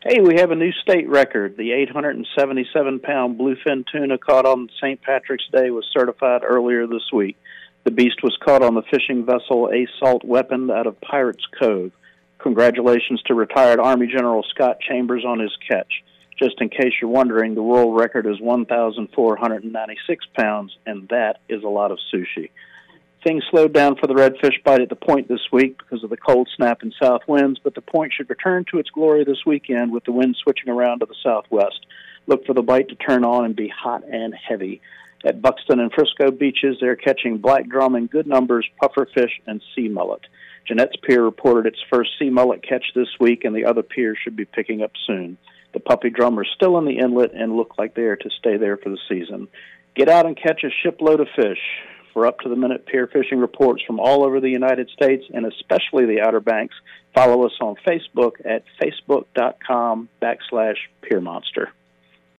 Hey, we have a new state record. The 877-pound bluefin tuna caught on St. Patrick's Day was certified earlier this week. The beast was caught on the fishing vessel Assault Weapon out of Pirates Cove. Congratulations to retired Army General Scott Chambers on his catch. Just in case you're wondering, the world record is 1,496 pounds, and that is a lot of sushi. Things slowed down for the redfish bite at the point this week because of the cold snap and south winds, but the point should return to its glory this weekend with the wind switching around to the southwest. Look for the bite to turn on and be hot and heavy. At Buxton and Frisco beaches, they're catching black drum in good numbers, pufferfish, and sea mullet. Jeanette's Pier reported its first sea mullet catch this week, and the other piers should be picking up soon. The puppy drum are still in the inlet and look like they are to stay there for the season. Get out and catch a shipload of fish. For up-to-the-minute pier fishing reports from all over the United States and especially the Outer Banks, follow us on Facebook at facebook.com/PierMonster.